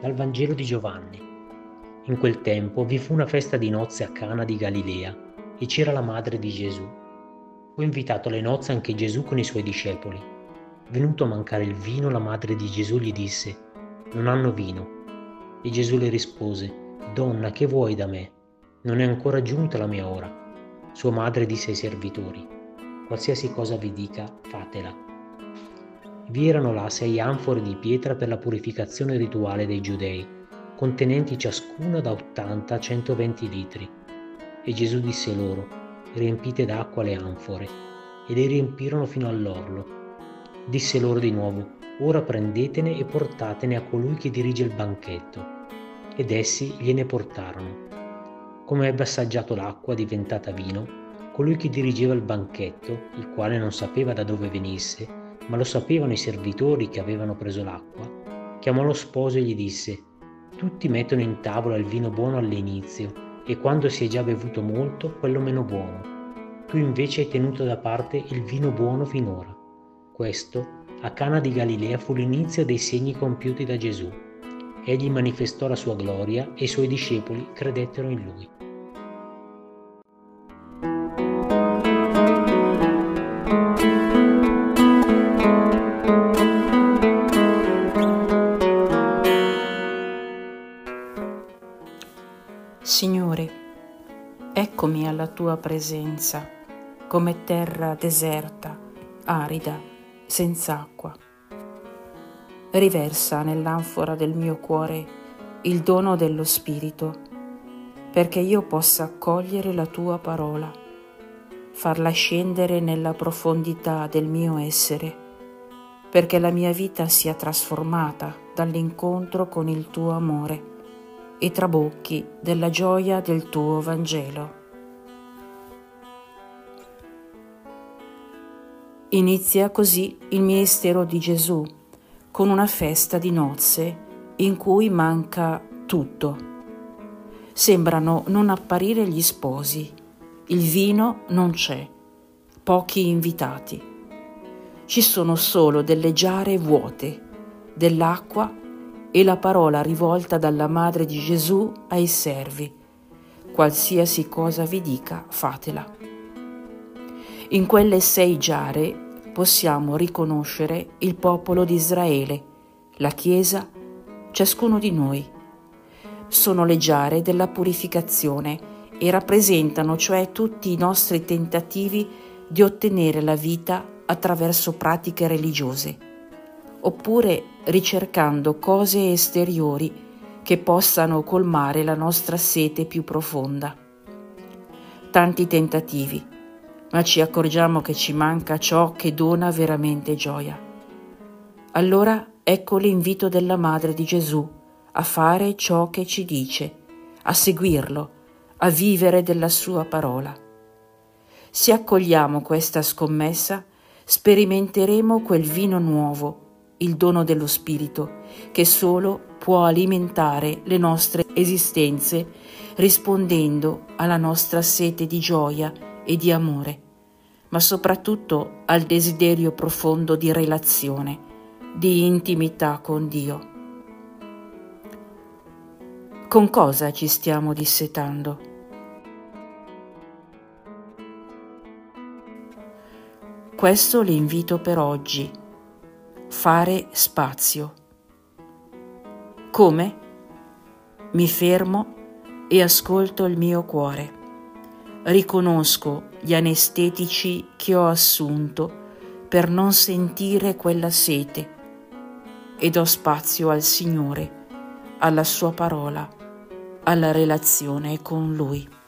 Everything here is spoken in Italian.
Dal Vangelo di Giovanni. In quel tempo vi fu una festa di nozze a Cana di Galilea e c'era la madre di Gesù. Fu invitato alle nozze anche Gesù con i suoi discepoli. Venuto a mancare il vino, la madre di Gesù gli disse: «Non hanno vino». E Gesù le rispose: «Donna, che vuoi da me? Non è ancora giunta la mia ora». Sua madre disse ai servitori: «Qualsiasi cosa vi dica, fatela». Vi erano là 6 anfore di pietra per la purificazione rituale dei Giudei, contenenti ciascuna da 80 a 120 litri. E Gesù disse loro: «Riempite d'acqua le anfore». E le riempirono fino all'orlo. Disse loro di nuovo: «Ora prendetene e portatene a colui che dirige il banchetto». Ed essi gliene portarono. Come ebbe assaggiato l'acqua diventata vino, colui che dirigeva il banchetto, il quale non sapeva da dove venisse, ma lo sapevano i servitori che avevano preso l'acqua, chiamò lo sposo e gli disse: «Tutti mettono in tavola il vino buono all'inizio e quando si è già bevuto molto, quello meno buono. Tu invece hai tenuto da parte il vino buono finora». Questo, a Cana di Galilea, fu l'inizio dei segni compiuti da Gesù. Egli manifestò la sua gloria e i suoi discepoli credettero in lui. Signore, eccomi alla tua presenza, come terra deserta, arida, senza acqua. Riversa nell'anfora del mio cuore il dono dello Spirito, perché io possa accogliere la tua parola, farla scendere nella profondità del mio essere, perché la mia vita sia trasformata dall'incontro con il tuo amore e trabocchi della gioia del tuo Vangelo. Inizia così il ministero di Gesù con una festa di nozze in cui manca tutto. Sembrano non apparire gli sposi, il vino non c'è, pochi invitati. Ci sono solo delle giare vuote, dell'acqua e la parola rivolta dalla madre di Gesù ai servi: qualsiasi cosa vi dica, fatela. In quelle 6 giare possiamo riconoscere il popolo di Israele, la Chiesa, ciascuno di noi. Sono le giare della purificazione e rappresentano cioè tutti i nostri tentativi di ottenere la vita attraverso pratiche religiose, oppure ricercando cose esteriori che possano colmare la nostra sete più profonda. Tanti tentativi, ma ci accorgiamo che ci manca ciò che dona veramente gioia. Allora ecco l'invito della Madre di Gesù a fare ciò che ci dice, a seguirlo, a vivere della sua parola. Se accogliamo questa scommessa, sperimenteremo quel vino nuovo, il dono dello Spirito, che solo può alimentare le nostre esistenze rispondendo alla nostra sete di gioia e di amore, ma soprattutto al desiderio profondo di relazione, di intimità con Dio. Con cosa ci stiamo dissetando? Questo l'invito per oggi: fare spazio. Come? Mi fermo e ascolto il mio cuore. Riconosco gli anestetici che ho assunto per non sentire quella sete e do spazio al Signore, alla sua parola, alla relazione con Lui.